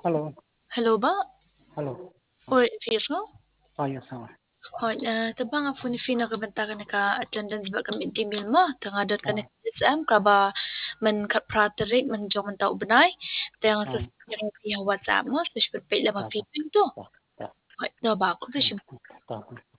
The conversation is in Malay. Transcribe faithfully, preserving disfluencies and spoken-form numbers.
Hello, Hello ba? hello. Ah, Or Virgo? ah, yes, ah, Hoi, uh, tabang nga phone fee na kabanta ka naka attendance ba kami email mo? Tangadot ka ni ah, S M ka ba man ka praterik man jong man tao benay? Tayang sa ah, yung kaya WhatsApp mo, special pay lang ta, ta, ma-feeding to. ta, ta, Hoi, daw ba ako hmm, kasi ta, ta.